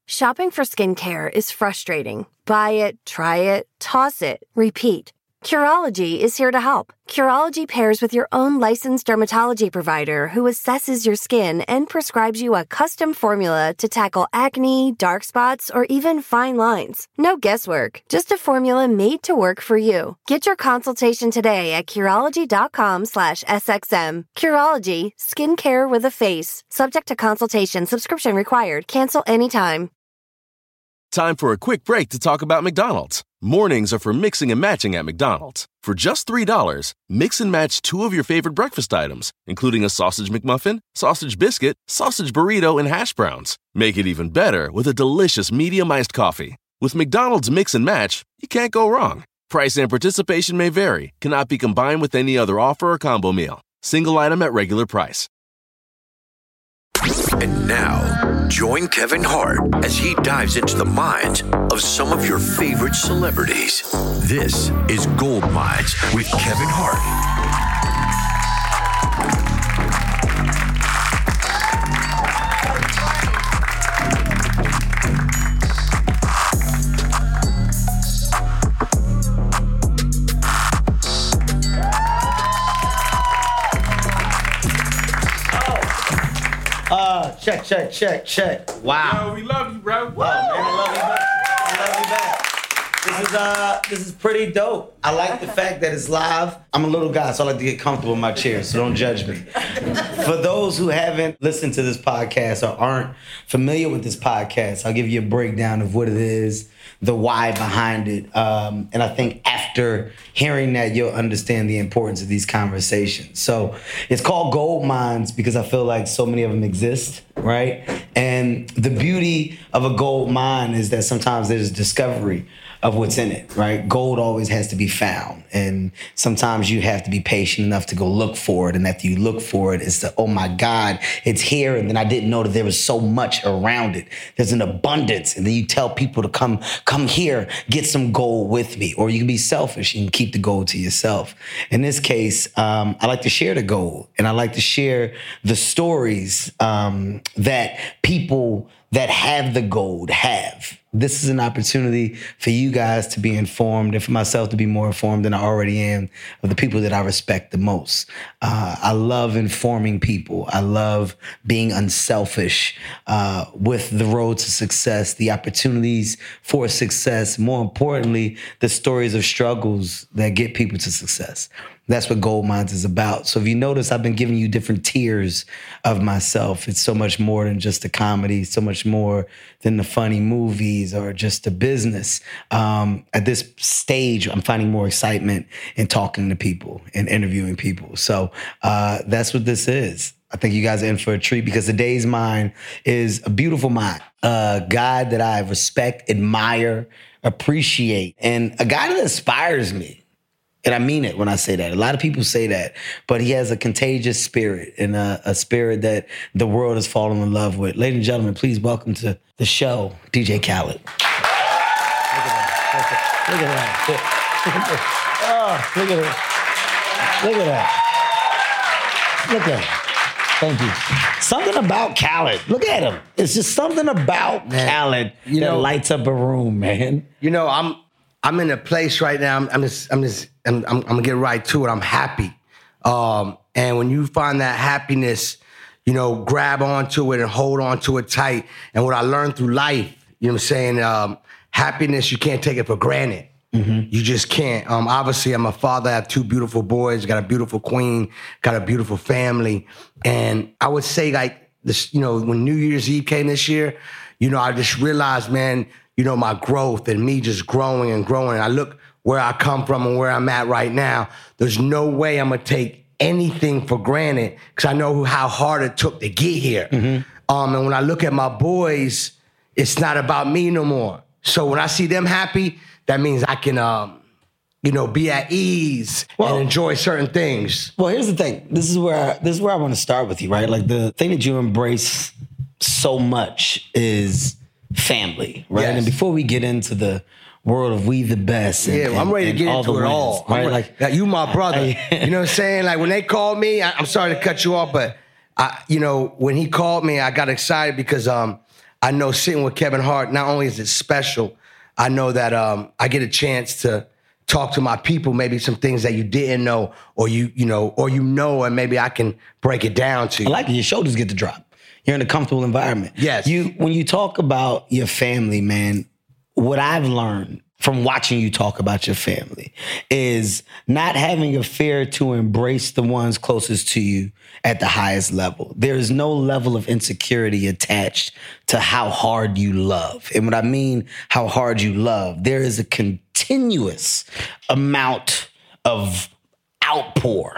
Shopping for skincare is frustrating. Buy it, try it, toss it, repeat. Curology is here to help. Curology pairs with your own licensed dermatology provider who assesses your skin and prescribes you a custom formula to tackle acne, dark spots, or even fine lines. No guesswork, just a formula made to work for you. Get your consultation today at Curology.com/SXM. Curology, skincare with a face. Subject to consultation, subscription required. Cancel anytime. Time for a quick break to talk about McDonald's. Mornings are for mixing and matching at McDonald's. For just $3, mix and match 2 of your favorite breakfast items, including a sausage McMuffin, sausage biscuit, sausage burrito, and hash browns. Make it even better with a delicious medium iced coffee. With McDonald's Mix and Match, you can't go wrong. Price and participation may vary, cannot be combined with any other offer or combo meal. Single item at regular price. And now, join Kevin Hart as he dives into the minds of some of your favorite celebrities. This is Gold Mines with Kevin Hart. Check. Wow. Yo, we love you, bro. Oh, man, I love you back. This is pretty dope. I like the fact that it's live. I'm a little guy, so I like to get comfortable in my chair, so don't judge me. For those who haven't listened to this podcast or aren't familiar with this podcast, I'll give you a breakdown of what it is, the why behind it. And I think after hearing that, you'll understand the importance of these conversations. So it's called Gold Mines because I feel like so many of them exist, right? And the beauty of a gold mine is that sometimes there's discovery of what's in it, right? Gold always has to be found. And sometimes you have to be patient enough to go look for it. And after you look for it, it's the, oh my God, it's here. And then I didn't know that there was so much around it. There's an abundance. And then you tell people to come here, get some gold with me. Or you can be selfish and keep the gold to yourself. In this case, I like to share the gold. And I like to share the stories that people that have the gold have. This is an opportunity for you guys to be informed and for myself to be more informed than I already am of the people that I respect the most. I love informing people. I love being unselfish with the road to success, the opportunities for success, more importantly, the stories of struggles that get people to success. That's what Gold Mines is about. So if you notice, I've been giving you different tiers of myself. It's so much more than just the comedy, so much more than the funny movies or just the business. At this stage, I'm finding more excitement in talking to people and interviewing people. So that's what this is. I think you guys are in for a treat because today's mine is a beautiful mine. A guy that I respect, admire, appreciate, and a guy that inspires me. And I mean it when I say that. A lot of people say that, but he has a contagious spirit and a spirit that the world has fallen in love with. Ladies and gentlemen, please welcome to the show, DJ Khaled. Look at that. Oh, look at that. Look at that. Look at that. Thank you. Something about Khaled. Look at him. It's just something about Khaled that lights up a room, man. You know, I'm in a place right now. I'm gonna get right to it. I'm happy. And when you find that happiness, you know, grab onto it and hold onto it tight. And what I learned through life, you know what I'm saying? Happiness, you can't take it for granted. Mm-hmm. You just can't. Obviously, I'm a father. I have 2 beautiful boys, got a beautiful queen, got a beautiful family. And I would say, like, this, you know, when New Year's Eve came this year, you know, I just realized, man, you know, my growth and me just growing and growing. And I look where I come from and where I'm at right now. There's no way I'm going to take anything for granted because I know how hard it took to get here. Mm-hmm. And when I look at my boys, it's not about me no more. So when I see them happy, that means I can, you know, be at ease and enjoy certain things. Well, here's the thing. This is where I want to start with you, right? Like the thing that you embrace so much is family, right? Yes. And before we get into the world of We the Best, and, I'm ready to get into it all. Right? Like you, my brother. You know what I'm saying? Like when they called me, I'm sorry to cut you off, but you know when he called me, I got excited because I know sitting with Kevin Hart, not only is it special, I know that I get a chance to talk to my people, maybe some things that you didn't know, or and maybe I can break it down to you. I like it. Your shoulders get to drop. You're in a comfortable environment. Yes. When you talk about your family, man, what I've learned from watching you talk about your family is not having a fear to embrace the ones closest to you at the highest level. There is no level of insecurity attached to how hard you love. And what I mean, how hard you love, there is a continuous amount of outpour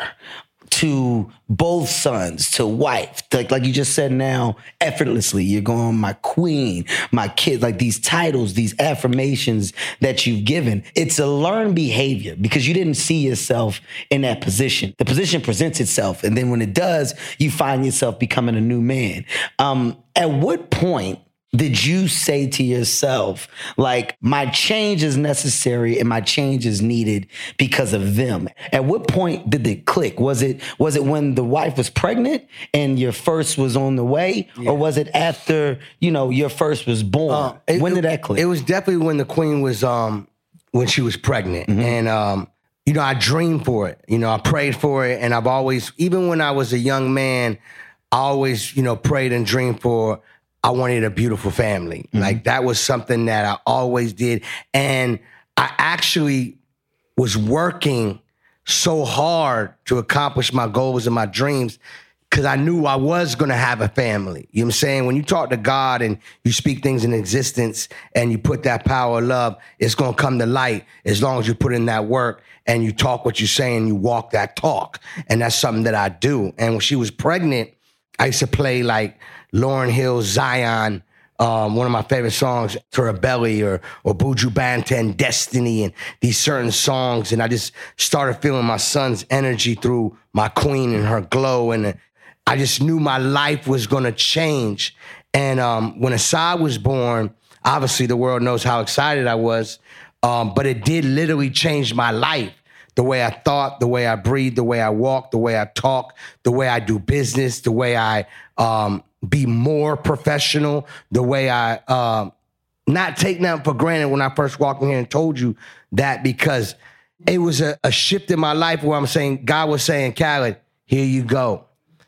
to both sons, to wife, like you just said now, effortlessly. You're going, my queen, my kid, like these titles, these affirmations that you've given. It's a learned behavior because you didn't see yourself in that position. The position presents itself. And then when it does, you find yourself becoming a new man. At what point did you say to yourself, like, my change is necessary and my change is needed because of them? At what point did it click? Was it when the wife was pregnant and your first was on the way? Yeah. Or was it after, your first was born? When did that click? It was definitely when the queen was, when she was pregnant. Mm-hmm. And, I dreamed for it. I prayed for it. And I've always, even when I was a young man, I always, prayed and dreamed for, I wanted a beautiful family. Mm-hmm. Like, that was something that I always did. And I actually was working so hard to accomplish my goals and my dreams because I knew I was going to have a family. You know what I'm saying? When you talk to God and you speak things in existence and you put that power of love, it's going to come to light as long as you put in that work and you talk what you say and you walk that talk. And that's something that I do. And when she was pregnant, I used to play like Lauryn Hill's Zion, one of my favorite songs, to her belly, or Buju Banton, Destiny, and these certain songs. And I just started feeling my son's energy through my queen and her glow. And I just knew my life was going to change. And when Asad was born, obviously the world knows how excited I was, but it did literally change my life. The way I thought, the way I breathe, the way I walk, the way I talk, the way I do business, the way I be more professional, the way I not take nothing for granted when I first walked in here and told you that, because it was a shift in my life where I'm saying, God was saying, Khaled, here you go.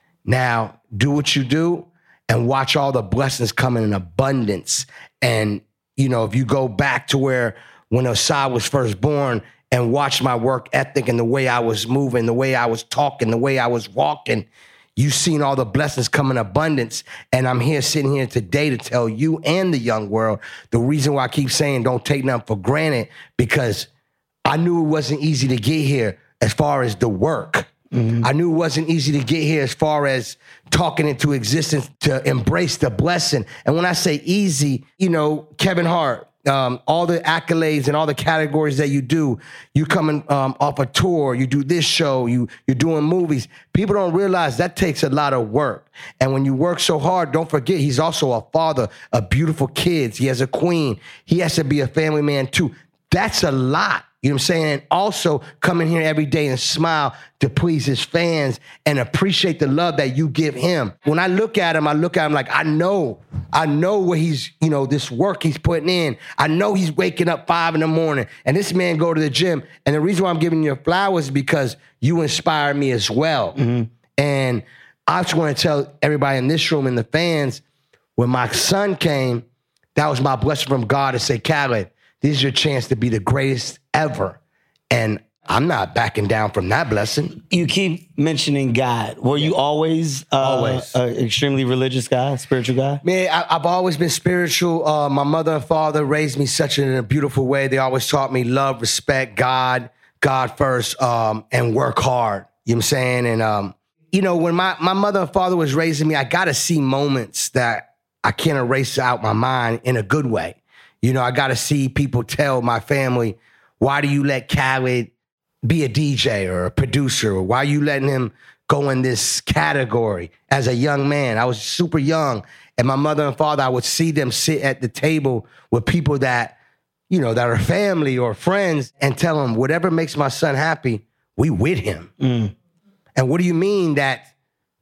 Now do what you do and watch all the blessings come in abundance. And, if you go back to where when Asad was first born, and watch my work ethic and the way I was moving, the way I was talking, the way I was walking, you've seen all the blessings come in abundance. And I'm here sitting here today to tell you and the young world the reason why I keep saying don't take nothing for granted, because I knew it wasn't easy to get here as far as the work. Mm-hmm. I knew it wasn't easy to get here as far as talking into existence to embrace the blessing. And when I say easy, Kevin Hart, all the accolades and all the categories that you do, you coming off a tour, you do this show, you're doing movies. People don't realize that takes a lot of work. And when you work so hard, don't forget, he's also a father of beautiful kids. He has a queen. He has to be a family man too. That's a lot. You know what I'm saying? And also come in here every day and smile to please his fans and appreciate the love that you give him. When I look at him like, I know what he's, this work he's putting in. I know he's waking up 5 a.m. and this man go to the gym. And the reason why I'm giving you flowers is because you inspire me as well. Mm-hmm. And I just want to tell everybody in this room and the fans, when my son came, that was my blessing from God to say, Khaled, this is your chance to be the greatest ever. And I'm not backing down from that blessing. You keep mentioning God. Were you always an extremely religious guy, spiritual guy? Man, I've always been spiritual. My mother and father raised me such in a beautiful way. They always taught me love, respect, God first, and work hard. You know what I'm saying? And, when my mother and father was raising me, I got to see moments that I can't erase out my mind in a good way. I got to see people tell my family, why do you let Khaled be a DJ or a producer? Or why are you letting him go in this category as a young man? I was super young. And my mother and father, I would see them sit at the table with people that, that are family or friends, and tell them, whatever makes my son happy, we with him. Mm. And what do you mean that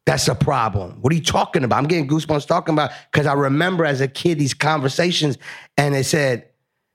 that's a problem. What are you talking about? I'm getting goosebumps talking about, because I remember as a kid these conversations, and they said,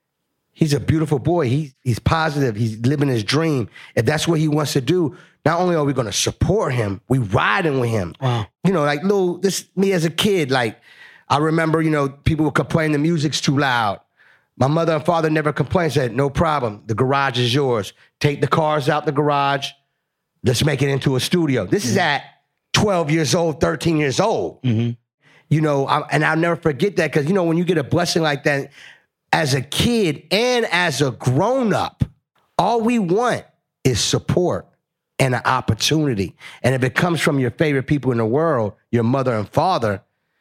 he's a beautiful boy. He's positive. He's living his dream. If that's what he wants to do, not only are we going to support him, we riding with him. Wow. You know, like me as a kid, like I remember, you know, people would complain the music's too loud. My mother and father never complained, said, no problem. The garage is yours. Take the cars out the garage. Let's make it into a studio. This is at 12 years old, 13 years old. Mm-hmm. You know, and I'll never forget that, because, you know, when you get a blessing like that, as a kid and as a grown-up, all we want is support and an opportunity. And if it comes from your favorite people in the world, your mother and father,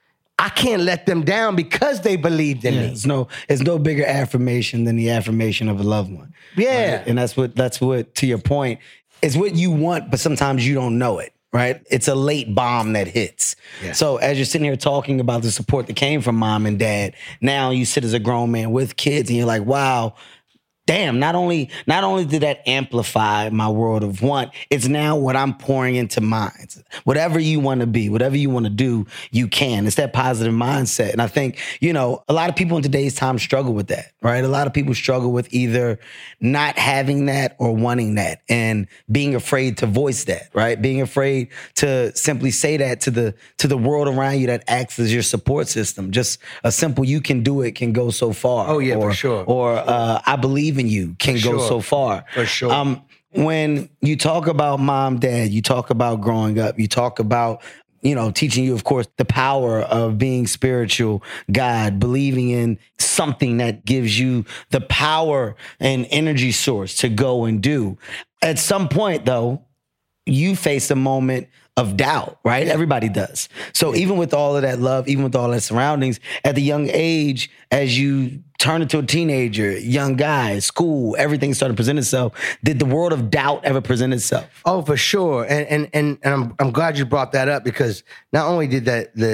I can't let them down because they believed in me. It's no bigger affirmation than the affirmation of a loved one. Yeah. Right? And that's what, to your point, it's what you want, but sometimes you don't know it, right? It's a late bomb that hits. Yeah. So as you're sitting here talking about the support that came from mom and dad, now you sit as a grown man with kids and you're like, wow, damn, not only did that amplify my world of want, it's now what I'm pouring into mine. Whatever you want to be, whatever you want to do, you can. It's that positive mindset. And I think, you know, a lot of people in today's time struggle with that, right? A lot of people struggle with either not having that or wanting that and being afraid to voice that, right? Being afraid to simply say that to the world around you that acts as your support system. Just a simple, you can do it, can go so far. Oh, yeah, for sure. Or I believe in you can go so far. For sure. When you talk about mom, dad, you talk about growing up, you talk about, you know, teaching you, of course, the power of being spiritual, God, believing in something that gives you the power and energy source to go and do. At some point, though, you face a moment of doubt, right? Everybody does. So even with all of that love, even with all that surroundings, at the young age, as you turn into a teenager, young guy, school, everything started to present itself. Did the world of doubt ever present itself? Oh, for sure. And I'm glad you brought that up, because not only did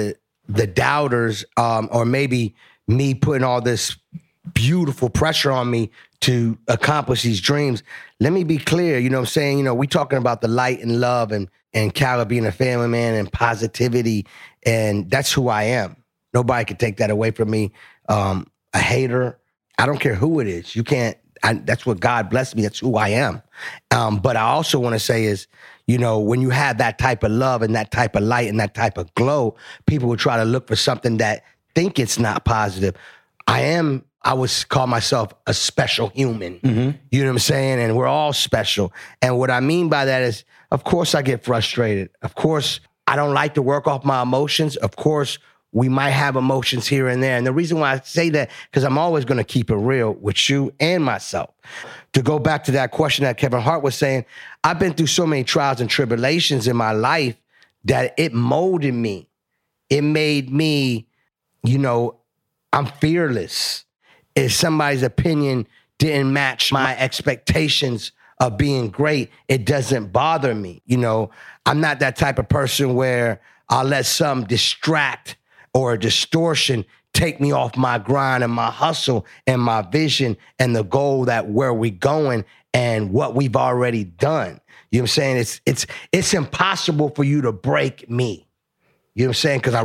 the doubters, or maybe me putting all this beautiful pressure on me to accomplish these dreams. Let me be clear, you know what I'm saying? You know, we talking about the light and love and Caleb being a family man and positivity, and that's who I am. Nobody can take that away from me. A hater, I don't care who it is. You can't, that's what God blessed me. That's who I am. But I also want to say is, you know, when you have that type of love and that type of light and that type of glow, people will try to look for something that think it's not positive. I would call myself a special human. Mm-hmm. You know what I'm saying? And we're all special. And what I mean by that is, of course, I get frustrated. Of course, I don't like to work off my emotions. Of course, we might have emotions here and there. And the reason why I say that, because I'm always going to keep it real with you and myself. To go back to that question that Kevin Hart was saying, I've been through so many trials and tribulations in my life that it molded me. It made me, you know, I'm fearless. If somebody's opinion didn't match my expectations of being great, it doesn't bother me. You know, I'm not that type of person where I'll let some distract or a distortion take me off my grind and my hustle and my vision and the goal that where we going and what we've already done. You know what I'm saying? It's impossible for you to break me. You know what I'm saying?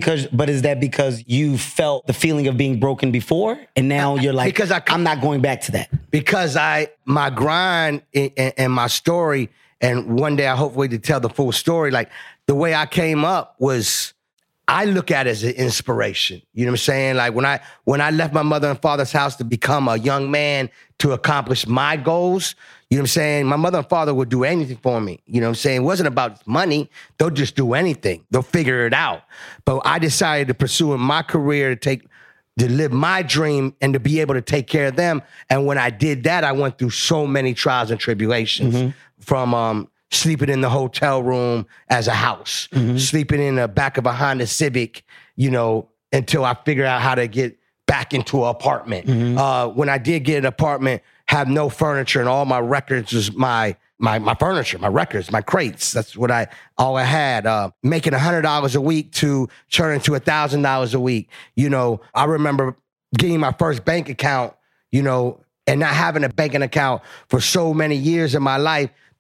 Is that because you felt the feeling of being broken before, and now you're like, I'm not going back to that? Because my grind and my story, and one day I hopefully to tell the full story, like the way I came up was, I look at it as an inspiration. You know what I'm saying? Like when I left my mother and father's house to become a young man to accomplish my goals, you know what I'm saying? My mother and father would do anything for me. You know what I'm saying? It wasn't about money. They'll just do anything. They'll figure it out. But I decided to pursue my career to live my dream and to be able to take care of them. And when I did that, I went through so many trials and tribulations, from sleeping in the hotel room as a house, sleeping in the back of a Honda Civic, you know, until I figured out how to get back into an apartment. When I did get an apartment, have no furniture, and all my records was my furniture, my records, my crates. That's what all I had. Making $100 a week to turn into $1,000 a week. You know, I remember getting my first bank account, you know, and not having a banking account for so many years in my life.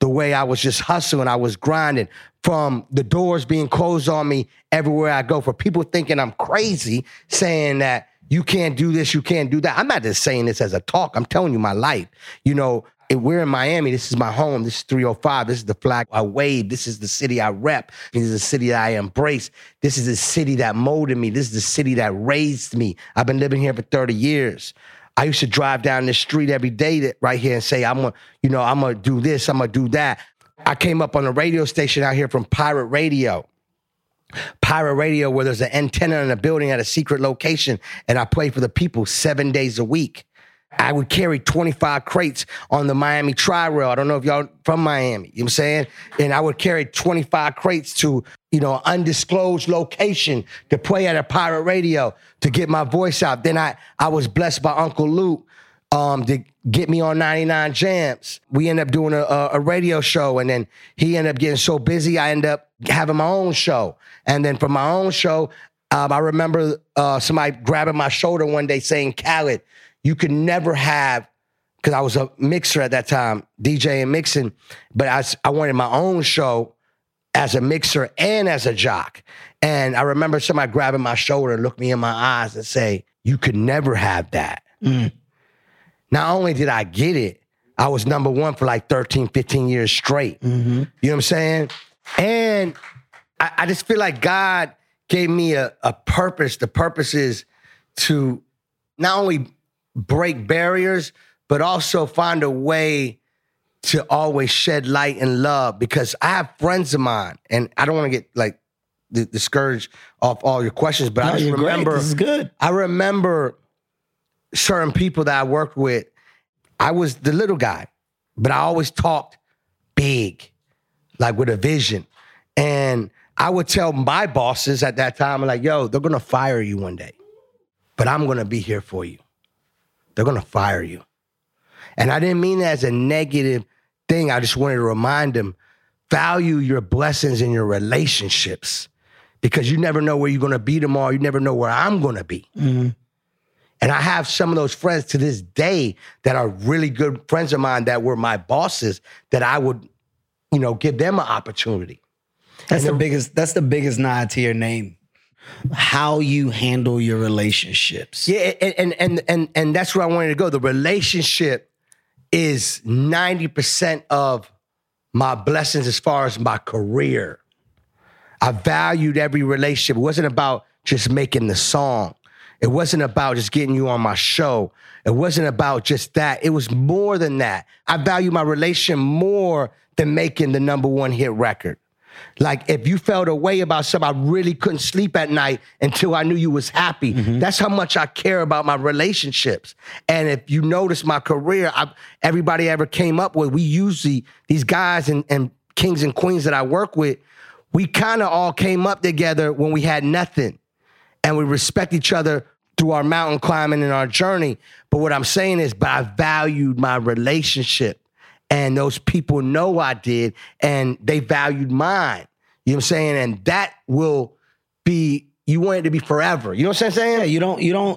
the way I was just hustling, I was grinding, from the doors being closed on me everywhere I go, for people thinking I'm crazy, saying that you can't do this, you can't do that. I'm not just saying this as a talk. I'm telling you my life. You know, we're in Miami. This is my home. This is 305. This is the flag I wave. This is the city I rep. This is the city that I embrace. This is the city that molded me. This is the city that raised me. I've been living here for 30 years. I used to drive down the street every day right here and say, I'm gonna do this, I'm gonna do that. I came up on a radio station out here from Pirate Radio. Pirate Radio, where there's an antenna in a building at a secret location, and I play for the people 7 days a week. I would carry 25 crates on the Miami Tri-Rail. I don't know if y'all from Miami, you know what I'm saying? And I would carry 25 crates to, undisclosed location to play at a Pirate Radio to get my voice out. Then I was blessed by Uncle Luke to get me on 99 Jams. We ended up doing a radio show, and then he ended up getting so busy, I ended up having my own show. And then from my own show, I remember somebody grabbing my shoulder one day saying, Khaled, you could never have, because I was a mixer at that time, DJ and mixing, but I wanted my own show as a mixer and as a jock. And I remember somebody grabbing my shoulder and look me in my eyes and say, you could never have that. Not only did I get it, I was number one for like 13, 15 years straight. You know what I'm saying? And I just feel like God gave me a purpose. The purpose is to not only break barriers, but also find a way to always shed light and love, because I have friends of mine, and I don't want to get like discouraged off all your questions, but I just remember, great. This is good. I remember certain people that I worked with. I was the little guy, but I always talked big, like with a vision. And I would tell my bosses at that time, like, yo, they're going to fire you one day, but I'm going to be here for you. They're going to fire you. And I didn't mean that as a negative thing. I just wanted to remind them, value your blessings in your relationships, because you never know where you're going to be tomorrow. You never know where I'm going to be. And I have some of those friends to this day that are really good friends of mine that were my bosses, that I would, give them an opportunity. That's the biggest nod to your name. How you handle your relationships. Yeah, and that's where I wanted to go. The relationship is 90% of my blessings as far as my career. I valued every relationship. It wasn't about just making the song. It wasn't about just getting you on my show. It wasn't about just that. It was more than that. I value my relationship more than making the number one hit record. Like, if you felt a way about something, I really couldn't sleep at night until I knew you was happy. That's how much I care about my relationships. And if you notice my career, everybody I ever came up with, we usually, these guys and kings and queens that I work with, we kind of all came up together when we had nothing. And we respect each other through our mountain climbing and our journey. But what I'm saying is, but I valued my relationship. And those people know I did, and they valued mine. You know what I'm saying? And that will be, you want it to be forever. You know what I'm saying? Yeah,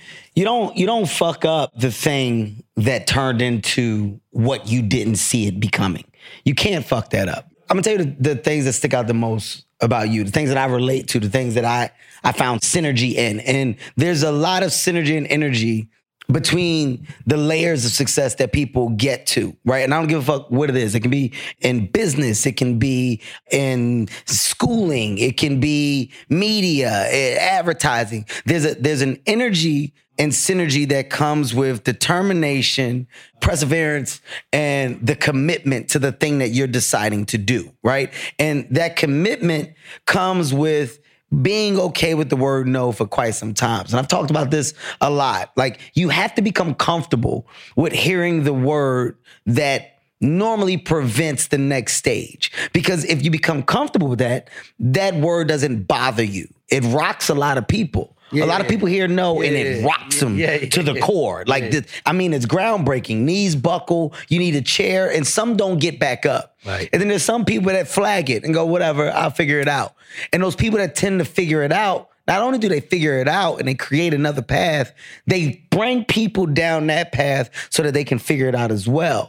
you don't fuck up the thing that turned into what you didn't see it becoming. You can't fuck that up. I'm gonna tell you the things that stick out the most about you, the things that I relate to, the things that I found synergy in. And there's a lot of synergy and energy between the layers of success that people get to, right? And I don't give a fuck what it is. It can be in business. It can be in schooling. It can be media, advertising. There's an energy and synergy that comes with determination, perseverance, and the commitment to the thing that you're deciding to do, right? And that commitment comes with being okay with the word no for quite some times. And I've talked about this a lot. Like, you have to become comfortable with hearing the word that normally prevents the next stage. Because if you become comfortable with that, that word doesn't bother you. It rocks a lot of people. A lot of people hear no and it rocks them to the core. Like, it's groundbreaking. Knees buckle, you need a chair, and some don't get back up. Right. And then there's some people that flag it and go, whatever, I'll figure it out. And those people that tend to figure it out, not only do they figure it out and they create another path, they bring people down that path so that they can figure it out as well.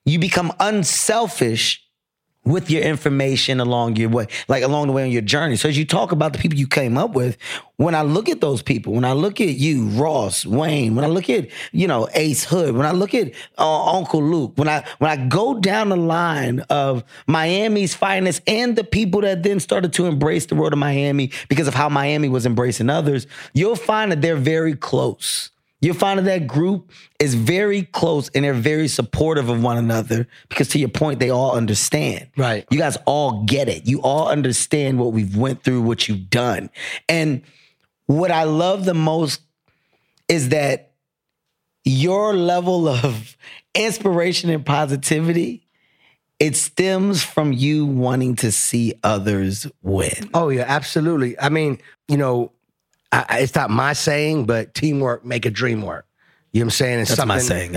you become unselfish with your information along your way, like along the way on your journey. So as you talk about the people you came up with, when I look at those people, when I look at you, Ross, Wayne, when I look at, Ace Hood, when I look at Uncle Luke, when I go down the line of Miami's finest and the people that then started to embrace the world of Miami because of how Miami was embracing others, you'll find that they're very close. You'll find that group is very close and they're very supportive of one another because, to your point, they all understand. Right. You guys all get it. You all understand what we've went through, what you've done. And what I love the most is that your level of inspiration and positivity, it stems from you wanting to see others win. Oh, yeah, absolutely. I mean, it's not my saying, but teamwork make a dream work. You know what I'm saying? It's That's my saying.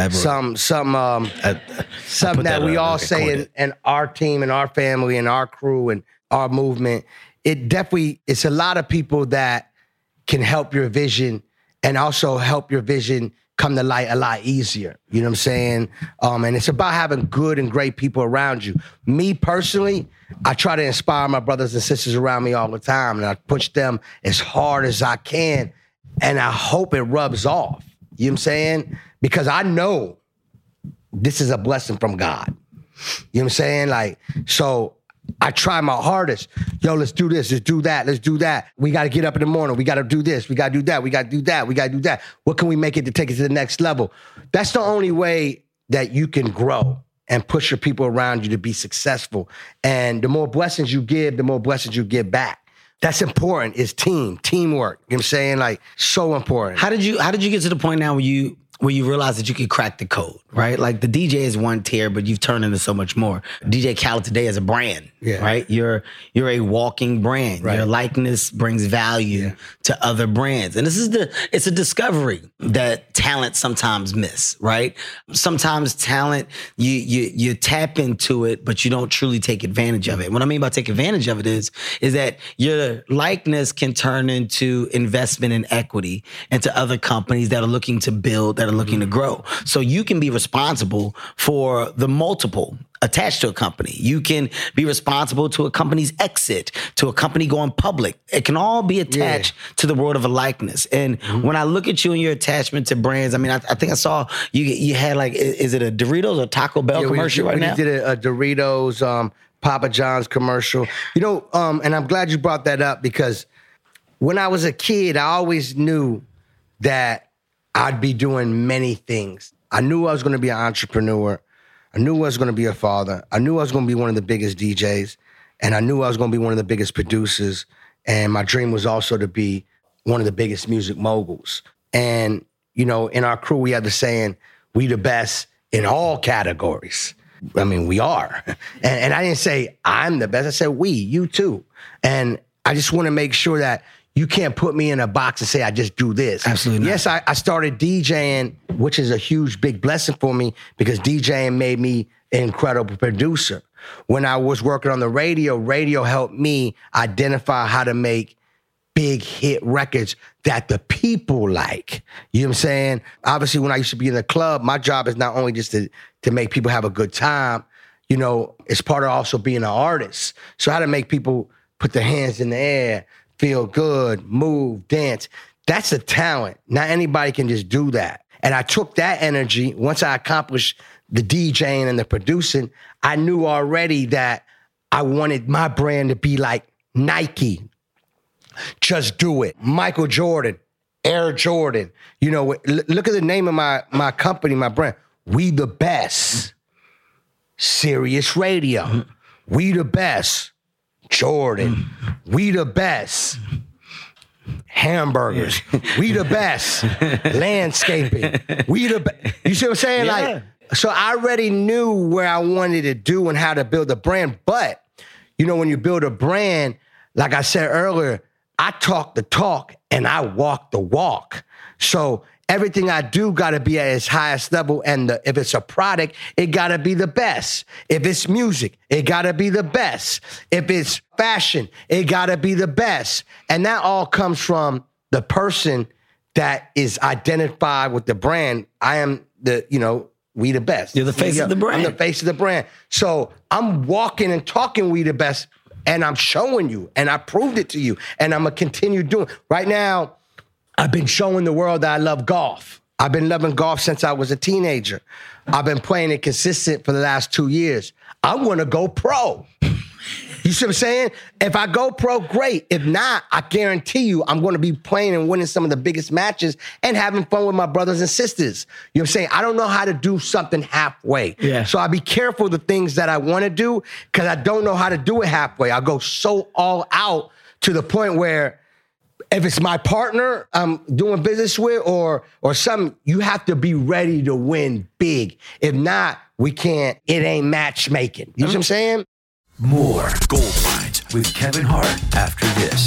Something that we all say in our team and our family and our crew and our movement. It's a lot of people that can help your vision and also help your vision come to light a lot easier. You know what I'm saying? And it's about having good and great people around you. Me personally, I try to inspire my brothers and sisters around me all the time, and I push them as hard as I can, and I hope it rubs off. You know what I'm saying? Because I know this is a blessing from God. You know what I'm saying? So I try my hardest. Yo, let's do this. Let's do that. Let's do that. We got to get up in the morning. We got to do this. We got to do that. We got to do that. We got to do that. What can we make it to take it to the next level? That's the only way that you can grow and push your people around you to be successful. And the more blessings you give, the more blessings you give back. That's important. It's teamwork. You know what I'm saying? So important. How did you get to the point now where you realize that you could crack the code, right? Like the DJ is one tier, but you've turned into so much more. DJ Khaled today is a brand, right? You're a walking brand. Right. Your likeness brings value to other brands. And it's a discovery that talent sometimes miss, right? Sometimes talent, you tap into it, but you don't truly take advantage of it. What I mean by take advantage of it is that your likeness can turn into investment and equity into other companies that are looking to build, that are looking to grow. So you can be responsible for the multiple attached to a company. You can be responsible to a company's exit, to a company going public. It can all be attached to the world of a likeness. And when I look at you and your attachment to brands, I mean, I think I saw you had is it a Doritos or Taco Bell commercial right now? We did a Doritos, Papa John's commercial. And I'm glad you brought that up because when I was a kid, I always knew that I'd be doing many things. I knew I was going to be an entrepreneur. I knew I was going to be a father. I knew I was going to be one of the biggest DJs. And I knew I was going to be one of the biggest producers. And my dream was also to be one of the biggest music moguls. And, in our crew, we have the saying, we the best in all categories. I mean, we are. And I didn't say I'm the best. I said we, you too. And I just want to make sure that you can't put me in a box and say, I just do this. Absolutely not. Yes, I started DJing, which is a huge, big blessing for me because DJing made me an incredible producer. When I was working on the radio helped me identify how to make big hit records that the people like. You know what I'm saying? Obviously, when I used to be in the club, my job is not only just to make people have a good time, it's part of also being an artist. So how to make people put their hands in the air, feel good, move, dance. That's a talent. Not anybody can just do that. And I took that energy, once I accomplished the DJing and the producing, I knew already that I wanted my brand to be like Nike. Just do it. Michael Jordan, Air Jordan. Look at the name of my company, my brand. We the best. Sirius Radio. We the best. Jordan, we the best. Hamburgers, we the best. Landscaping, we the best. You see what I'm saying? Yeah. So I already knew where I wanted to do and how to build a brand. But, when you build a brand, like I said earlier, I talk the talk and I walk the walk. So everything I do got to be at its highest level. And if it's a product, it got to be the best. If it's music, it got to be the best. If it's fashion, it got to be the best. And that all comes from the person that is identified with the brand. I am We the best. You're the face of the brand. I'm the face of the brand. So I'm walking and talking We the best, and I'm showing you, and I proved it to you, and I'm going to continue doing. Right now, I've been showing the world that I love golf. I've been loving golf since I was a teenager. I've been playing it consistent for the last 2 years. I want to go pro. You see what I'm saying? If I go pro, great. If not, I guarantee you I'm going to be playing and winning some of the biggest matches and having fun with my brothers and sisters. You know what I'm saying? I don't know how to do something halfway. Yeah. So I be careful the things that I want to do because I don't know how to do it halfway. I go so all out to the point where if it's my partner I'm doing business with or something, you have to be ready to win big. If not, we can't. It ain't matchmaking. You know what I'm saying? More Gold Mines with Kevin Hart after this.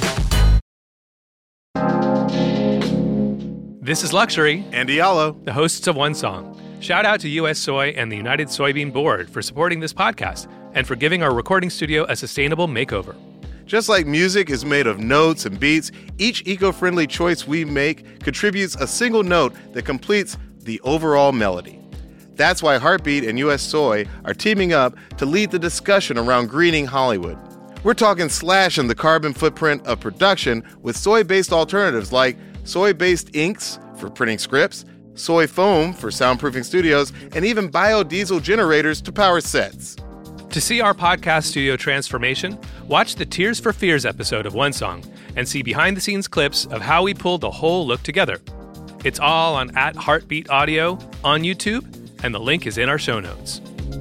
This is Luxury, and Diallo, the hosts of One Song. Shout out to US Soy and the United Soybean Board for supporting this podcast and for giving our recording studio a sustainable makeover. Just like music is made of notes and beats, each eco-friendly choice we make contributes a single note that completes the overall melody. That's why Heartbeat and US Soy are teaming up to lead the discussion around greening Hollywood. We're talking slashing the carbon footprint of production with soy-based alternatives like soy-based inks for printing scripts, soy foam for soundproofing studios, and even biodiesel generators to power sets. To see our podcast studio transformation, watch the Tears for Fears episode of One Song and see behind-the-scenes clips of how we pulled the whole look together. It's all on @Heartbeat Audio on YouTube, and the link is in our show notes.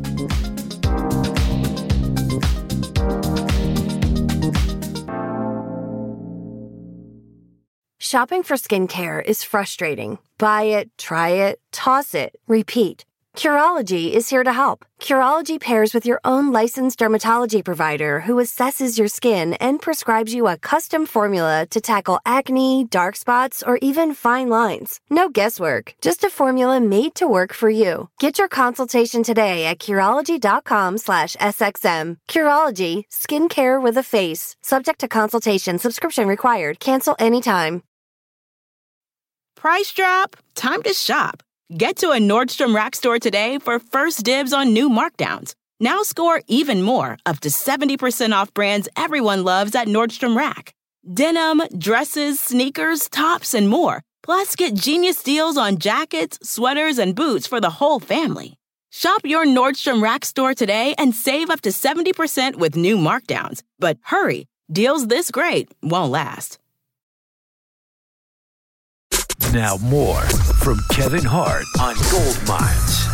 Shopping for skincare is frustrating. Buy it, try it, toss it, repeat. Curology is here to help. Curology pairs with your own licensed dermatology provider who assesses your skin and prescribes you a custom formula to tackle acne, dark spots, or even fine lines. No guesswork, just a formula made to work for you. Get your consultation today at Curology.com/SXM. Curology, skincare with a face. Subject to consultation, subscription required. Cancel anytime. Price drop? Time to shop. Get to a Nordstrom Rack store today for first dibs on new markdowns. Now score even more, up to 70% off brands everyone loves at Nordstrom Rack. Denim, dresses, sneakers, tops, and more. Plus, get genius deals on jackets, sweaters, and boots for the whole family. Shop your Nordstrom Rack store today and save up to 70% with new markdowns. But hurry, deals this great won't last. Now more from Kevin Hart on Gold Mines.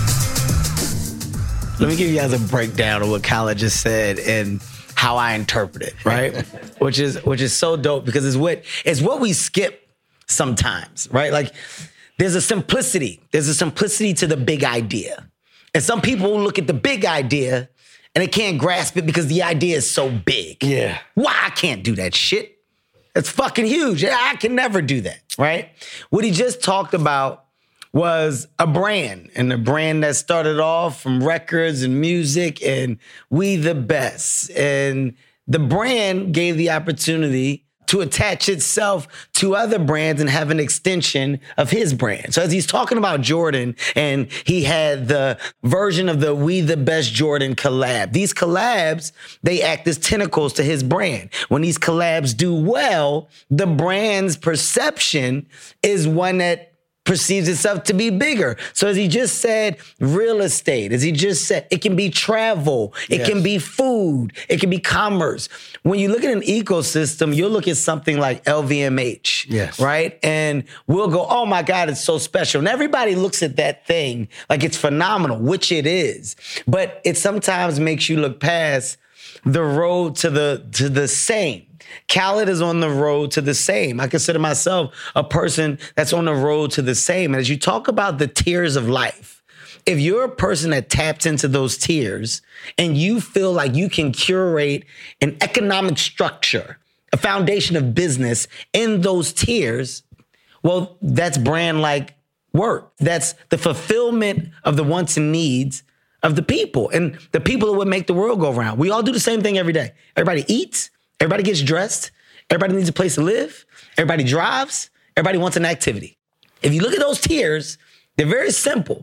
Let me give you guys a breakdown of what Khaled just said and how I interpret it, right? which is so dope because it's what we skip sometimes, right? Like there's a simplicity. There's a simplicity to the big idea. And some people look at the big idea and they can't grasp it because the idea is so big. Yeah. Why I can't do that shit? It's fucking huge. I can never do that, right? What he just talked about was a brand, and a brand that started off from records and music and We the Best. And the brand gave the opportunity to attach itself to other brands and have an extension of his brand. So as he's talking about Jordan, and he had the version of the We the Best Jordan collab. These collabs, they act as tentacles to his brand. When these collabs do well, the brand's perception is one that perceives itself to be bigger. So as he just said, real estate, as he just said, it can be travel, it can be food, it can be commerce. When you look at an ecosystem, you'll look at something like LVMH, right? And we'll go, oh my God, it's so special. And everybody looks at that thing like it's phenomenal, which it is. But it sometimes makes you look past the road to the same. Khaled is on the road to the same. I consider myself a person that's on the road to the same. And as you talk about the tiers of life, if you're a person that taps into those tiers and you feel like you can curate an economic structure, a foundation of business in those tiers, well, that's brand-like work. That's the fulfillment of the wants and needs of the people. And the people are what make the world go round. We all do the same thing every day. Everybody eats. Everybody gets dressed. Everybody needs a place to live. Everybody drives. Everybody wants an activity. If you look at those tiers, they're very simple.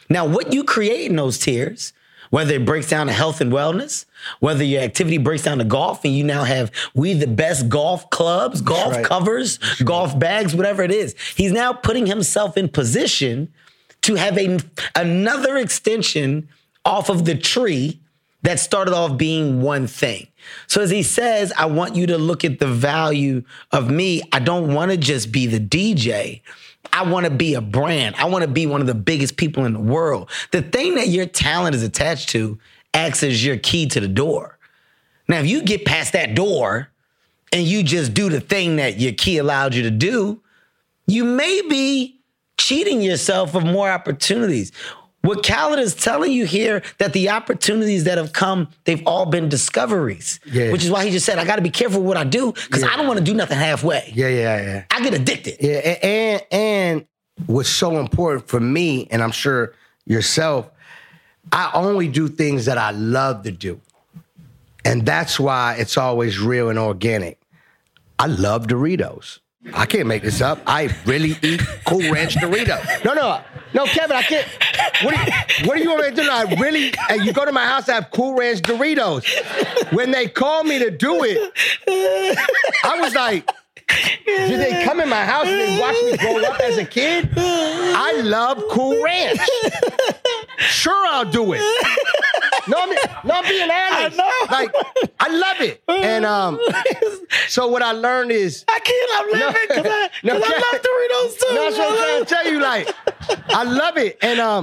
Now, what you create in those tiers, whether it breaks down to health and wellness, whether your activity breaks down to golf and you now have We the Best golf clubs, golf covers, golf bags, whatever it is. He's now putting himself in position to have another extension off of the tree that started off being one thing. So as he says, I want you to look at the value of me. I don't want to just be the DJ. I want to be a brand. I want to be one of the biggest people in the world. The thing that your talent is attached to acts as your key to the door. Now, if you get past that door and you just do the thing that your key allowed you to do, you may be cheating yourself of more opportunities. What Khaled is telling you here, that the opportunities that have come, they've all been discoveries. Yeah. Which is why he just said, I got to be careful what I do because I don't want to do nothing halfway. Yeah. I get addicted. Yeah, and what's so important for me, and I'm sure yourself, I only do things that I love to do. And that's why it's always real and organic. I love Doritos. I can't make this up. I really eat Cool Ranch Doritos. No, Kevin, I can't. What do you want me to do? I really, and you go to my house, I have Cool Ranch Doritos. When they called me to do it, I was like, did they come in my house and they watch me grow up as a kid? I love Cool Ranch. Sure, I'll do it. I'm being honest. Like, I love it. And so what I learned is I'm laughing because I love Doritos too. That's what I'm trying to tell you. Like, I love it.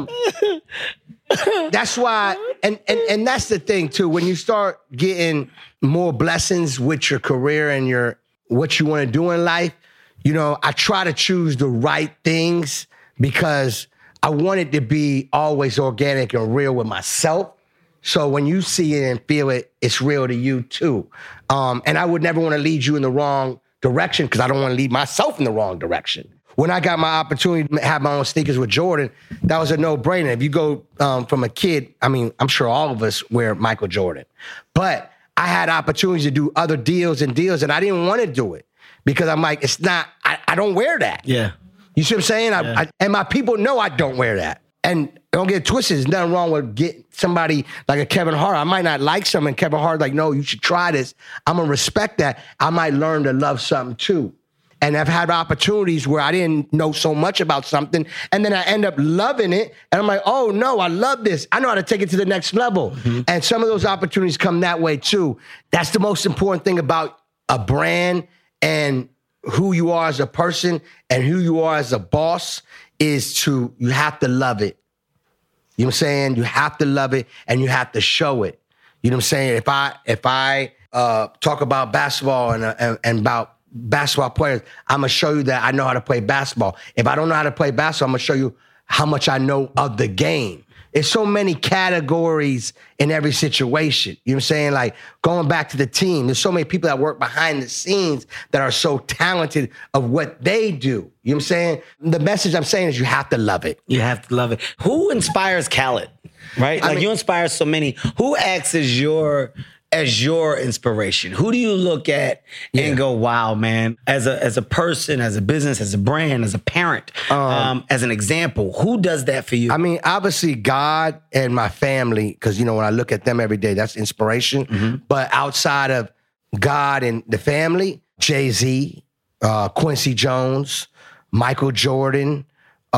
And that's why, and that's the thing too, when you start getting more blessings with your career and what you want to do in life, I try to choose the right things because I want it to be always organic and real with myself. So when you see it and feel it, it's real to you too. And I would never want to lead you in the wrong direction because I don't want to lead myself in the wrong direction. When I got my opportunity to have my own sneakers with Jordan, that was a no-brainer. If you go from a kid, I'm sure all of us wear Michael Jordan. But I had opportunities to do other deals, and I didn't want to do it because I'm like, it's not, I don't wear that. Yeah. You see what I'm saying? And my people know I don't wear that. And don't get it twisted. There's nothing wrong with getting somebody like a Kevin Hart. I might not like something, and Kevin Hart's like, no, you should try this. I'm going to respect that. I might learn to love something too. And I've had opportunities where I didn't know so much about something, and then I end up loving it, and I'm like, oh, no, I love this. I know how to take it to the next level. Mm-hmm. And some of those opportunities come that way too. That's the most important thing about a brand and who you are as a person and who you are as a boss is you have to love it. You know what I'm saying? You have to love it and you have to show it. You know what I'm saying? If I talk about basketball and about basketball players, I'm going to show you that I know how to play basketball. If I don't know how to play basketball, I'm going to show you how much I know of the game. There's so many categories in every situation. You know what I'm saying? Like going back to the team, there's so many people that work behind the scenes that are so talented of what they do. You know what I'm saying? The message I'm saying is you have to love it. You have to love it. Who inspires Khaled? Right? You inspire so many. Who acts as your inspiration? Who do you look at and go, wow, man, as a person, as a business, as a brand, as a parent, as an example, who does that for you? Obviously God and my family, because, when I look at them every day, that's inspiration. Mm-hmm. But outside of God and the family, Jay-Z, Quincy Jones, Michael Jordan,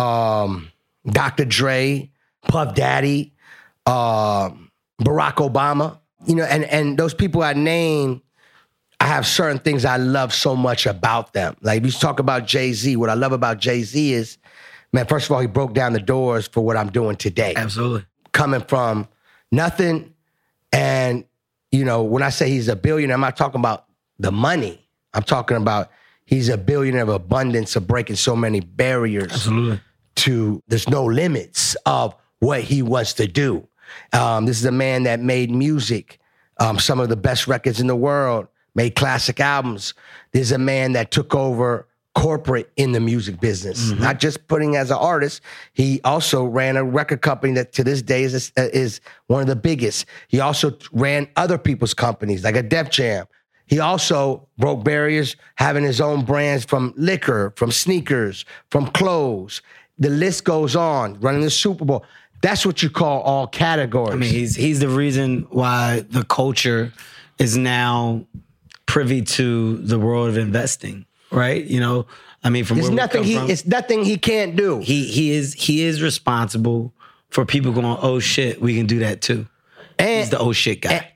Dr. Dre, Puff Daddy, Barack Obama, and those people I named, I have certain things I love so much about them. Like, if you talk about Jay-Z, what I love about Jay-Z is, man, first of all, he broke down the doors for what I'm doing today. Absolutely. Coming from nothing. And, when I say he's a billionaire, I'm not talking about the money. I'm talking about he's a billionaire of abundance of breaking so many barriers. Absolutely. There's no limits of what he wants to do. This is a man that made music, some of the best records in the world, made classic albums. This is a man that took over corporate in the music business, not just putting as an artist. He also ran a record company that to this day is one of the biggest. He also ran other people's companies like a Def Jam. He also broke barriers, having his own brands from liquor, from sneakers, from clothes. The list goes on, running the Super Bowl. That's what you call all categories. I mean, he's the reason why the culture is now privy to the world of investing, right? You know, I mean, from There's where nothing we come from, it's nothing he can't do. he is responsible for people going, oh shit, we can do that too. And He's the oh shit guy.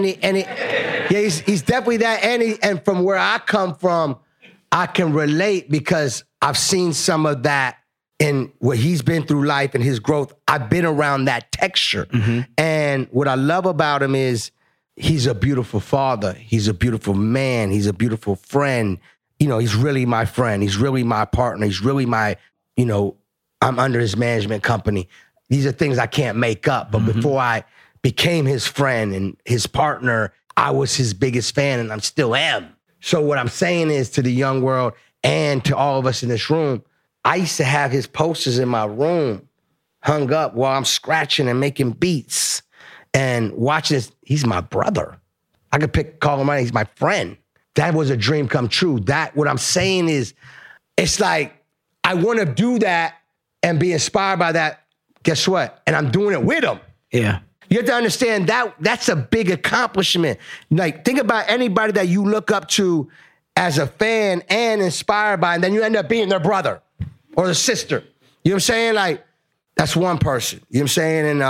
He's definitely that. And from where I come from, I can relate because I've seen some of that in what he's been through life and his growth. I've been around that texture. And what I love about him is he's a beautiful father. He's a beautiful man. He's a beautiful friend. You know, he's really my friend. He's really my partner. He's really my, you know, I'm under his management company. These are things I can't make up. But before I became his friend and his partner, I was his biggest fan and I still am. So what I'm saying is to the young world and to all of us in this room, I used to have his posters in my room hung up while I'm scratching and making beats and watching this. He's my brother. I could call him out. He's my friend. That was a dream come true. What I'm saying is, it's like, I want to do that and be inspired by that. Guess what? And I'm doing it with him. Yeah. You have to understand that's a big accomplishment. Like, think about anybody that you look up to as a fan and inspired by, and then you end up being their brother or their sister. You know what I'm saying? Like, that's one person. You know what I'm saying?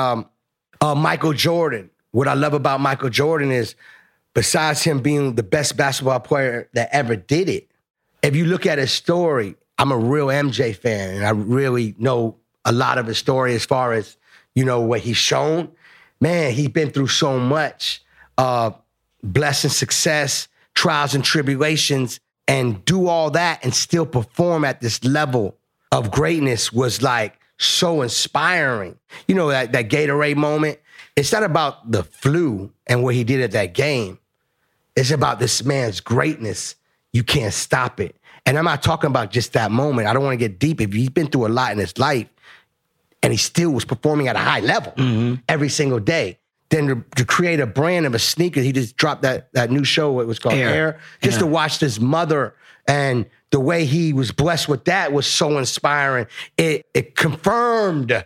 And Michael Jordan. What I love about Michael Jordan is, besides him being the best basketball player that ever did it, if you look at his story, I'm a real MJ fan, and I really know a lot of his story as far as, you know, what he's shown. Man, he's been through so much, blessing, success, trials and tribulations, and do all that and still perform at this level of greatness was like so inspiring. You know, that Gatorade moment, it's not about the flu and what he did at that game. It's about this man's greatness. You can't stop it. And I'm not talking about just that moment. I don't want to get deep. If he's been through a lot in his life and he still was performing at a high level every single day, then to create a brand of a sneaker, he just dropped that new show, it was called Air, just to watch his mother and the way he was blessed with that was so inspiring. It confirmed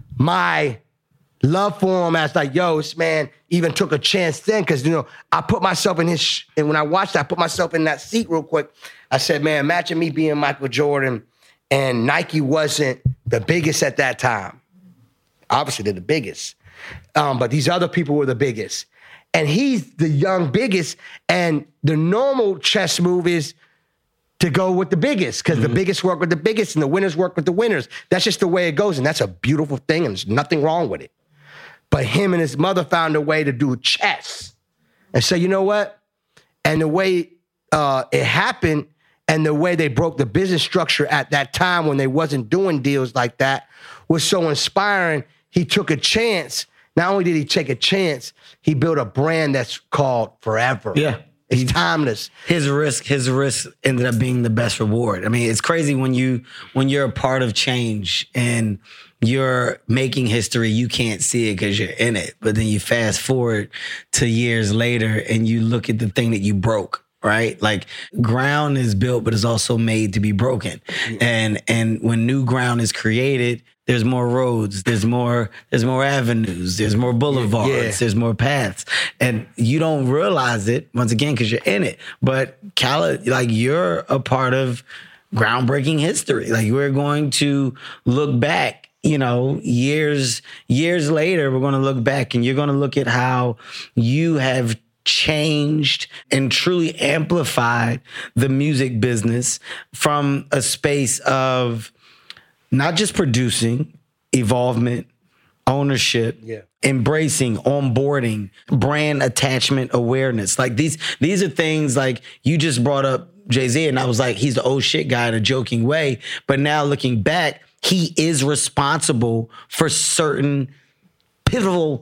my love for him as like, yo, this man even took a chance then. Cause, you know, I put myself in and when I watched it, I put myself in that seat real quick. I said, man, imagine me being Michael Jordan and Nike wasn't the biggest at that time. Obviously they're the biggest. But these other people were the biggest. And he's the young biggest. And the normal chess move is to go with the biggest, because the biggest work with the biggest and the winners work with the winners. That's just the way it goes. And that's a beautiful thing. And there's nothing wrong with it. But him and his mother found a way to do chess and say, you know what? And the way it happened and the way they broke the business structure at that time when they wasn't doing deals like that was so inspiring. He took a chance. Not only did he take a chance, he built a brand that's called forever. Yeah. It's timeless. His risk ended up being the best reward. I mean, it's crazy when you're a part of change and you're making history, you can't see it because you're in it. But then you fast forward to years later and you look at the thing that you broke, right? Like, ground is built, but it's also made to be broken. And when new ground is created, there's more roads, there's more avenues, there's more boulevards, there's more paths. And you don't realize it, once again, because you're in it. But Khaled, like, you're a part of groundbreaking history. Like, we're going to look back, you know, years later, we're going to look back and you're going to look at how you have changed and truly amplified the music business from a space of not just producing, evolvement, ownership, embracing, onboarding, brand attachment awareness. Like, these are things, like, you just brought up Jay-Z and I was like, he's the old shit guy in a joking way. But now looking back, he is responsible for certain pivotal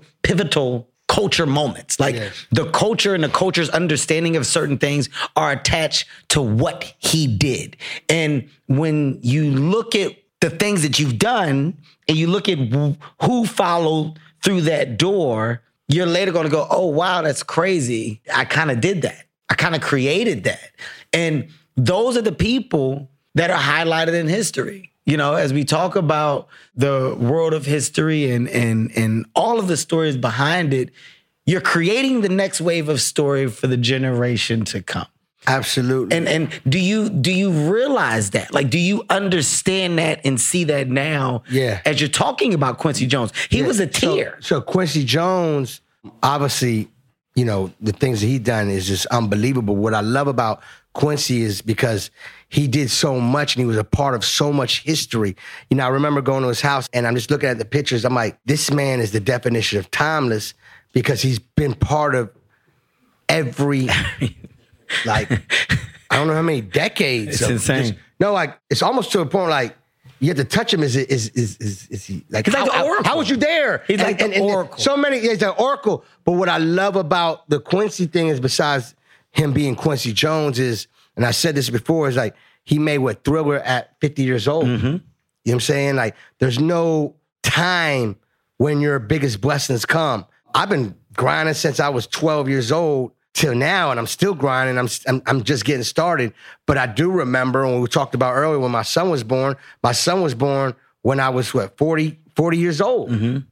culture moments. Like, the culture and the culture's understanding of certain things are attached to what he did. And when you look at the things that you've done and you look at who followed through that door, you're later going to go, oh, wow, that's crazy. I kind of did that. I kind of created that. And those are the people that are highlighted in history. You know, as we talk about the world of history and all of the stories behind it, you're creating the next wave of story for the generation to come. Absolutely. And do you realize that? Like, do you understand that and see that now? Yeah. As you're talking about Quincy Jones, he was a tier. So Quincy Jones, obviously, you know, the things that he done is just unbelievable. What I love about Quincy is because he did so much and he was a part of so much history. You know, I remember going to his house and I'm just looking at the pictures. I'm like, this man is the definition of timeless because he's been part of every, like, I don't know how many decades. It's insane. It's almost to a point like, you have to touch him. Is he like? He's like the Oracle. How was you there? He's like the Oracle. So many. He's an Oracle. But what I love about the Quincy thing is, besides him being Quincy Jones, is, and I said this before, is like he made Thriller at 50 years old. Mm-hmm. You know what I'm saying? Like, there's no time when your biggest blessings come. I've been grinding since I was 12 years old till now, and I'm still grinding. I'm just getting started. But I do remember when we talked about earlier when my son was born. My son was born when I was 40 years old,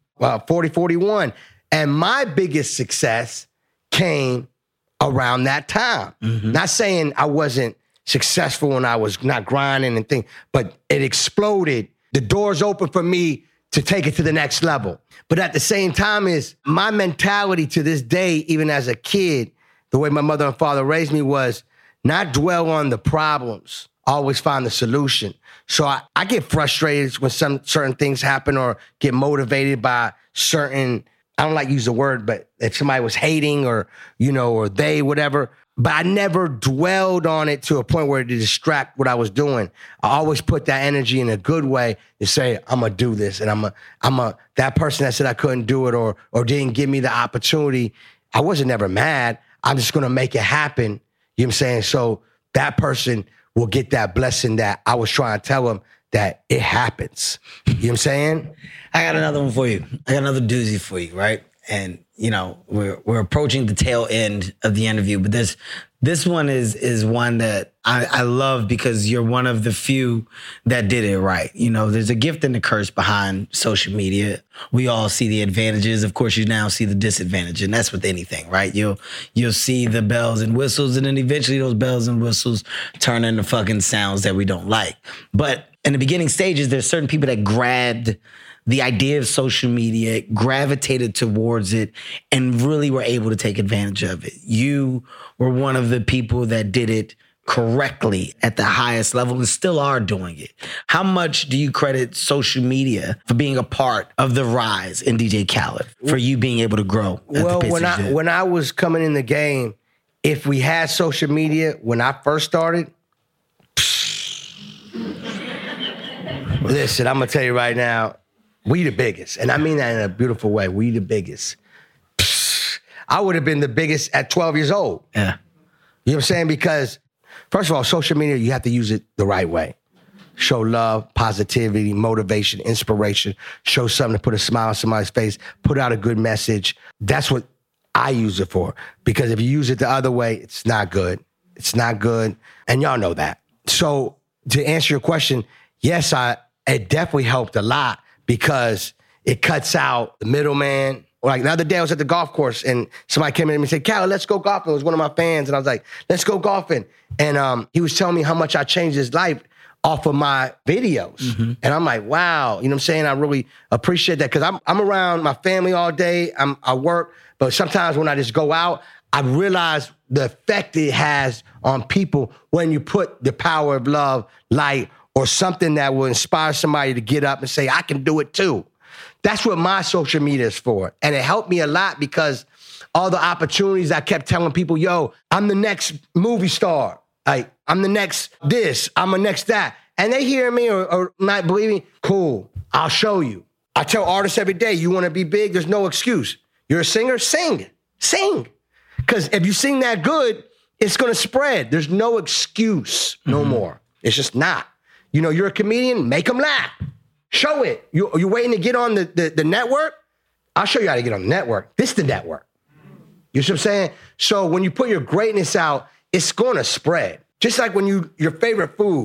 41. And my biggest success came around that time. Mm-hmm. Not saying I wasn't successful when I was not grinding and things, but it exploded. The doors open for me to take it to the next level. But at the same time is my mentality to this day, even as a kid, the way my mother and father raised me was not dwell on the problems, always find the solution. So I get frustrated when certain things happen or get motivated by certain, I don't like to use the word, but if somebody was hating or, you know, or they, whatever. But I never dwelled on it to a point where it would distract what I was doing. I always put that energy in a good way to say, I'm going to do this. And that person that said I couldn't do it or didn't give me the opportunity, I wasn't never mad. I'm just going to make it happen. You know what I'm saying? So that person will get that blessing that I was trying to tell them that it happens. You know what I'm saying? I got another one for you. I got another doozy for you, right? And, you know, we're approaching the tail end of the interview, but this one is one that I love because you're one of the few that did it right. You know, there's a gift and a curse behind social media. We all see the advantages. Of course, you now see the disadvantage, and that's with anything, right? You'll see the bells and whistles, and then eventually those bells and whistles turn into fucking sounds that we don't like. But in the beginning stages, there's certain people that grabbed the idea of social media, gravitated towards it, and really were able to take advantage of it. You were one of the people that did it correctly at the highest level and still are doing it. How much do you credit social media for being a part of the rise in DJ Khaled, for you being able to grow at the pace that you did? When I was coming in the game, if we had social media when I first started, listen, I'm going to tell you right now, we the biggest. And I mean that in a beautiful way. We the biggest. I would have been the biggest at 12 years old. Yeah. You know what I'm saying? Because, first of all, social media, you have to use it the right way. Show love, positivity, motivation, inspiration. Show something to put a smile on somebody's face. Put out a good message. That's what I use it for. Because if you use it the other way, it's not good. It's not good. And y'all know that. So to answer your question, yes, it definitely helped a lot. Because it cuts out the middleman. Like the other day I was at the golf course and somebody came in and said, Khaled, let's go golfing. It was one of my fans. And I was like, let's go golfing. And he was telling me how much I changed his life off of my videos. Mm-hmm. And I'm like, wow. You know what I'm saying? I really appreciate that because I'm around my family all day. I work. But sometimes when I just go out, I realize the effect it has on people when you put the power of love, light, or something that will inspire somebody to get up and say, I can do it too. That's what my social media is for. And it helped me a lot because all the opportunities I kept telling people, yo, I'm the next movie star. Like, I'm the next this, I'm the next that. And they hear me or not believing, cool, I'll show you. I tell artists every day, you want to be big, there's no excuse. You're a singer, sing. Because if you sing that good, it's going to spread. There's no excuse no more. It's just not. You know, you're a comedian, make them laugh. Show it. You're waiting to get on the network? I'll show you how to get on the network. This is the network. You see what I'm saying? So when you put your greatness out, it's going to spread. Just like when your favorite food,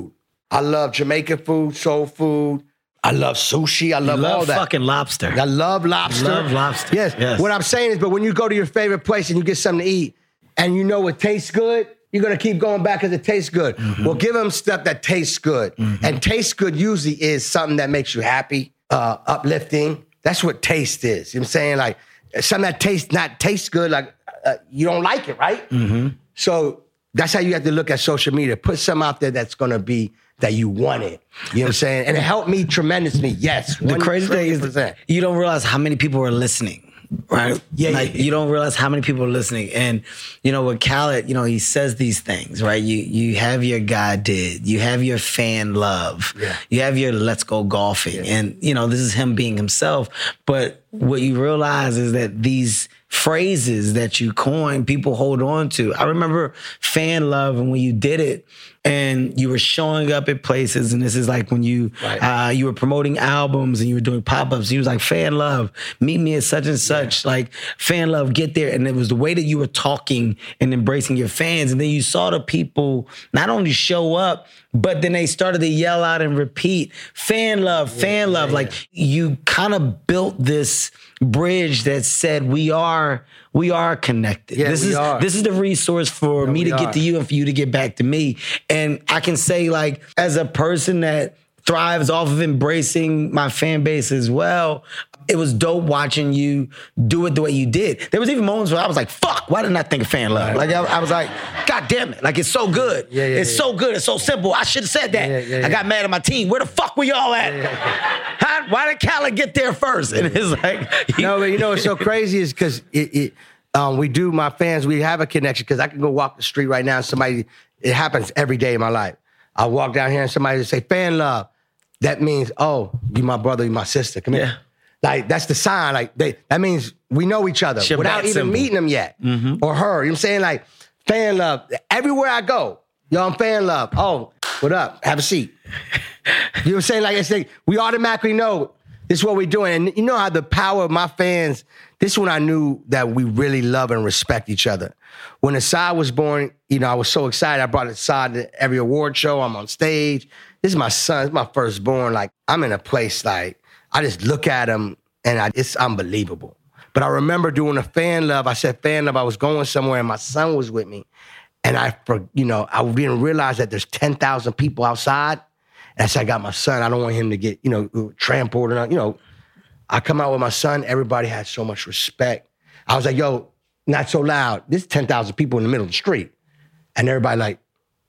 I love Jamaican food, soul food. I love sushi. I love all that. Fucking lobster. I love lobster. Love lobster. Yes. What I'm saying is, but when you go to your favorite place and you get something to eat and you know it tastes good, you're going to keep going back because it tastes good. Mm-hmm. Well, give them stuff that tastes good. Mm-hmm. And taste good usually is something that makes you happy, uplifting. That's what taste is. You know what I'm saying? Like, something that tastes good, like you don't like it, right? Mm-hmm. So that's how you have to look at social media. Put something out there that's going to be that you want it. You know what I'm saying? And it helped me tremendously. Yes. The crazy thing is you don't realize how many people are listening, right? Yeah. You don't realize how many people are listening. And, with Khaled, he says these things, right? You have your God did. You have your fan love. Yeah. You have your let's go golfing. Yeah. And, this is him being himself. But what you realize is that these phrases that you coin, people hold on to. I remember fan love, and when you did it, and you were showing up at places, and this is like when you you were promoting albums and you were doing pop-ups. You was like, fan love, meet me at such and such. Like, fan love, get there. And it was the way that you were talking and embracing your fans. And then you saw the people not only show up, but then they started to yell out and repeat, fan love, fan love. Like, you kind of built this bridge that said we are connected. Yeah, this is the resource for me to get to you and for you to get back to me. And I can say, like, as a person that thrives off of embracing my fan base as well, it was dope watching you do it the way you did. There was even moments where I was like, fuck, why didn't I think of fan love? Like, I was like, God damn it. Like, it's so good. It's so good. It's so simple. I should have said that. I got mad at my team. Where the fuck were y'all at? Huh? Why did Khaled get there first? And it's like... No, but what's so crazy is because we do, my fans, we have a connection, because I can go walk the street right now and somebody, it happens every day in my life. I walk down here and somebody will say, fan love. That means, oh, you my brother, you my sister. Come here. Like, that's the sign. Like, that means we know each other without even meeting them yet. Mm-hmm. Or her. You know what I'm saying? Like, fan love. Everywhere I go, yo, I'm fan love. Oh, what up? Have a seat. You know what I'm saying? Like, it's like, we automatically know this is what we're doing. And you know how the power of my fans, this is when I knew that we really love and respect each other. When Asahd was born, I was so excited. I brought Asahd to every award show. I'm on stage. This is my son. It's my firstborn. Like, I'm in a place, like, I just look at him and it's unbelievable. But I remember doing a fan love. I said fan love. I was going somewhere and my son was with me. And I didn't realize that there's 10,000 people outside. And I said, I got my son. I don't want him to get, trampled. I come out with my son. Everybody had so much respect. I was like, yo, not so loud. There's 10,000 people in the middle of the street. And everybody like,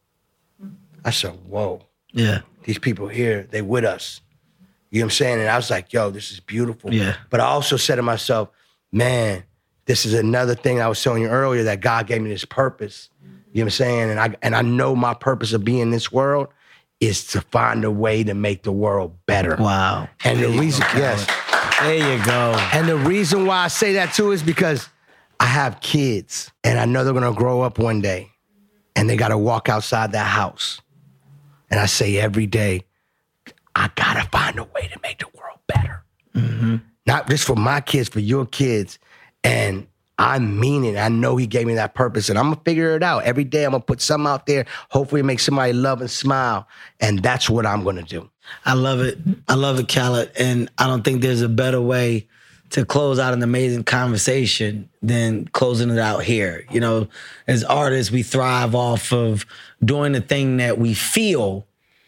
I said, whoa. Yeah. These people here, they with us. You know what I'm saying? And I was like, yo, this is beautiful. Yeah. But I also said to myself, man, this is another thing I was telling you earlier, that God gave me this purpose. You know what I'm saying? And I know my purpose of being in this world is to find a way to make the world better. Wow. And the reason, yes. There you go. And the reason why I say that too is because I have kids and I know they're gonna grow up one day and they gotta walk outside that house. And I say every day, I gotta find a way to make the world better. Mm-hmm. Not just for my kids, for your kids. And I mean it. I know he gave me that purpose and I'm gonna figure it out. Every day I'm gonna put something out there, hopefully make somebody love and smile. And that's what I'm gonna do. I love it. I love it, Khaled. And I don't think there's a better way to close out an amazing conversation than closing it out here. As artists, we thrive off of doing the thing that we feel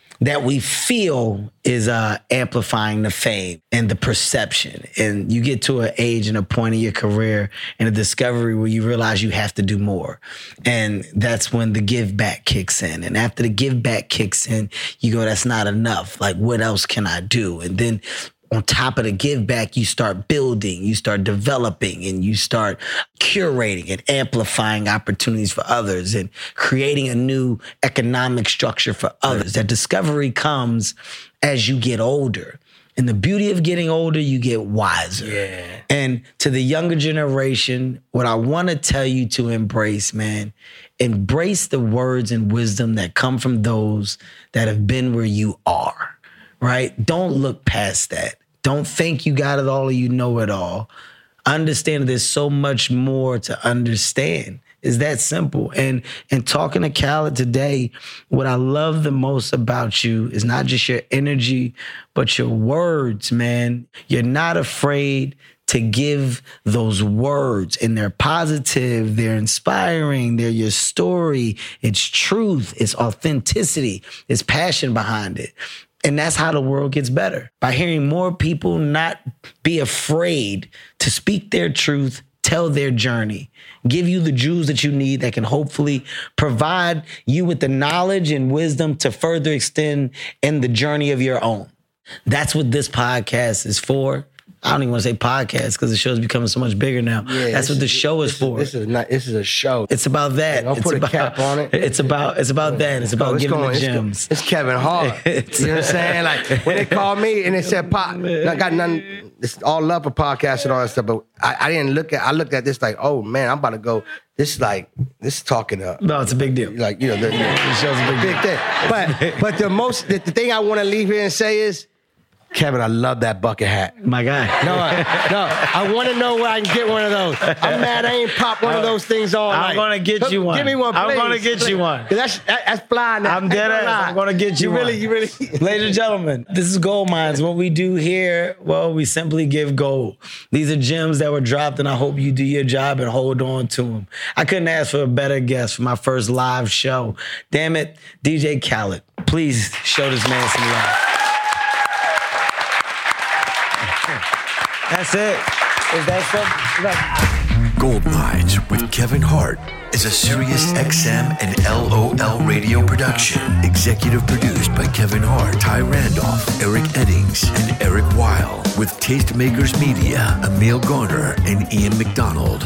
is amplifying the fame and the perception. And you get to an age and a point in your career and a discovery where you realize you have to do more. And that's when the give back kicks in. And after the give back kicks in, you go, that's not enough. Like, what else can I do? And then on top of the give back, you start building, you start developing, and you start curating and amplifying opportunities for others and creating a new economic structure for others. That discovery comes as you get older. And the beauty of getting older, you get wiser. Yeah. And to the younger generation, what I want to tell you to embrace, man, embrace the words and wisdom that come from those that have been where you are, right? Don't look past that. Don't think you got it all or you know it all. Understand there's so much more to understand. It's that simple. And talking to Khaled today, what I love the most about you is not just your energy, but your words, man. You're not afraid to give those words, and they're positive, they're inspiring, they're your story. It's truth, it's authenticity, it's passion behind it. And that's how the world gets better. By hearing more people not be afraid to speak their truth, tell their journey, give you the jewels that you need that can hopefully provide you with the knowledge and wisdom to further extend in the journey of your own. That's what this podcast is for. I don't even want to say podcast because the show's becoming so much bigger now. Yeah, that's what the show is for. This is a show. It's about that. Don't put a cap on it. It's about that. It's about giving the gems. It's Kevin Hart. You know what I'm saying? Like when they called me and they said, I got nothing. It's all love for podcasts and all that stuff. But I didn't look at. I looked at this like, oh man, I'm about to go. This is talking up. No, it's a big deal. Like the show's a big thing. But the thing I want to leave here and say is, Kevin, I love that bucket hat. My guy. No, I want to know where I can get one of those. I'm mad I ain't popped one of those things all night. I'm going to get you one. Give me one, please. I'm going to get you one. That's fly now. I'm dead ass. I'm going to get you one. You really. Ladies and gentlemen, this is Gold Mines. What we do here, well, we simply give gold. These are gems that were dropped, and I hope you do your job and hold on to them. I couldn't ask for a better guest for my first live show. Damn it, DJ Khaled. Please show this man some love. That's it. Is that something? Gold Mines with Kevin Hart is a Sirius XM and LOL radio production. Executive produced by Kevin Hart, Ty Randolph, Eric Eddings, and Eric Weil. With Tastemakers Media, Emil Garner, and Ian McDonald.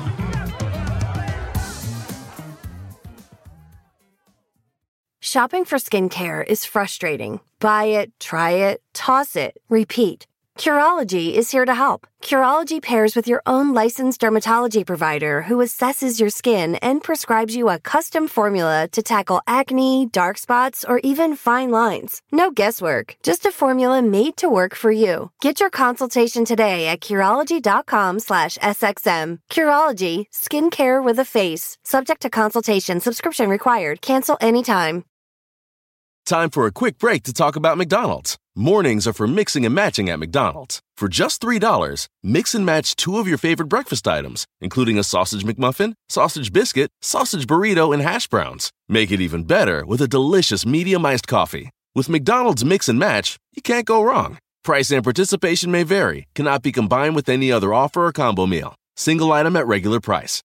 Shopping for skincare is frustrating. Buy it, try it, toss it, repeat. Curology is here to help. Curology pairs with your own licensed dermatology provider who assesses your skin and prescribes you a custom formula to tackle acne, dark spots, or even fine lines. No guesswork, just a formula made to work for you. Get your consultation today at Curology.com/SXM. Curology, skincare with a face. Subject to consultation, subscription required. Cancel anytime. Time for a quick break to talk about McDonald's. Mornings are for mixing and matching at McDonald's. For just $3, mix and match 2 of your favorite breakfast items, including a sausage McMuffin, sausage biscuit, sausage burrito, and hash browns. Make it even better with a delicious medium iced coffee. With McDonald's Mix and Match, you can't go wrong. Price and participation may vary, cannot be combined with any other offer or combo meal. Single item at regular price.